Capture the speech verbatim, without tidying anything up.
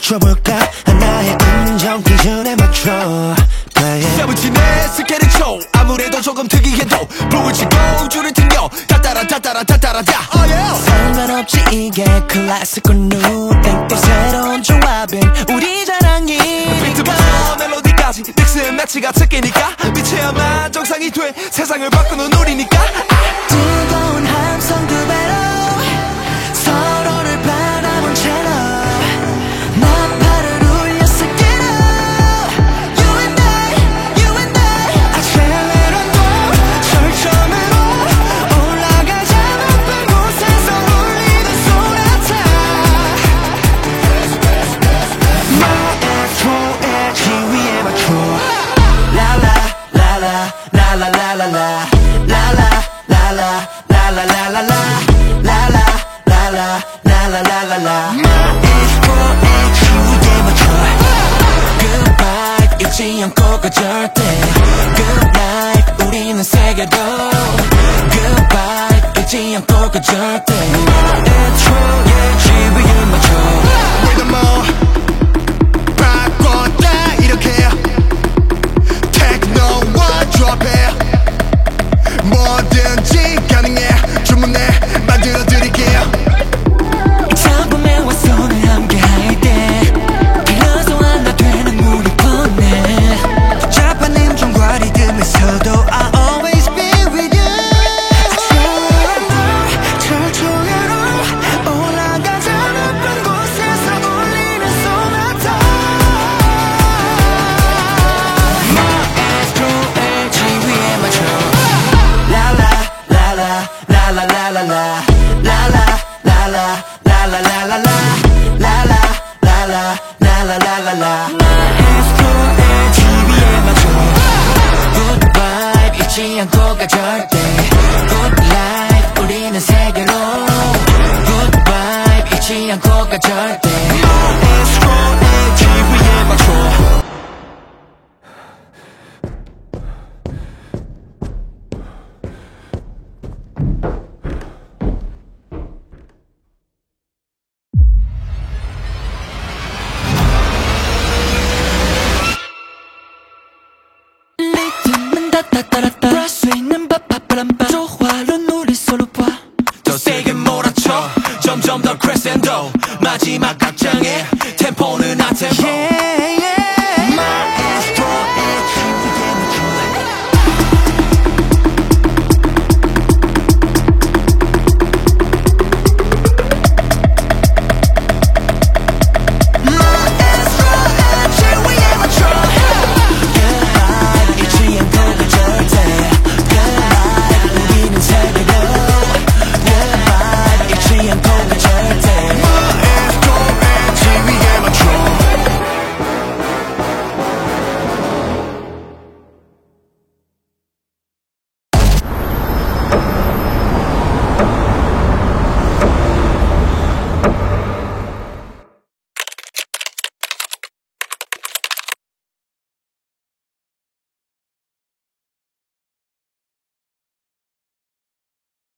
맞춰볼까 하나의 운전 기준에 맞춰 세븐틴의 스케일을 쳐 아무래도 조금 특이해도 불을 치고 줄을 튕겨 다 따라 다 따라 다 따라 다 oh, yeah. 상관없지 이게 클래식과 뉴 땡땡 새로운 조합인 우리 자랑이니까 비트부터 멜로디까지 믹스 매치가 특기니까 빛이야만 정상이 돼 세상을 바꾸는 우리니까 뜨거운 함성 두 배로 서로를 바라본 채로 나팔을 울렸을 때로 You and I, you and I Accelerando 절정으로 올라가자 높은 곳에서 울리는 소나타 마에스트로의 지위에 맞춰 라라 라라 라라 라라 라 라라 라라 라라 라라 라 라라 라라 라라 라라 라 마에스트로의 지위에 맞춰 Good vibe 잊지 않고 가 절대 Good life 우리는 세계로 Good vibe 잊지 않고 가 절대 마에스트로의 지위에 맞춰 우리가 뭐 바꿨다 이렇게 테크노와 조합해 뭐든지 가능해 주문해 만들어드릴게요 작품에 와서는 함께할 때 빌어서 하나 되는 우리 뻔해 복잡한 음정과 리듬에서도 I'll always be with you 절정으로 올라가자 높은 곳에서 울리는 소나타 마에스트로의 지위에 맞춰 라라 라라 라라 라라 라 라라 라라 라라 라라 라 라라 라라 라라 라라 라 마에스트로의 지위에 맞춰 Good vibe 잊지 않고 가 절대 Good life 우리는 세계로 Good vibe 잊지 않고 가 절대 마에스트로의 지위에 맞춰 리듬은 따따따라따 부를 수 있는 바바바람바 조화로운 우리 서로 봐 더 세게 몰아쳐 점점 더 크레센도 마지막 악장에 템포는 한 템포 yeah.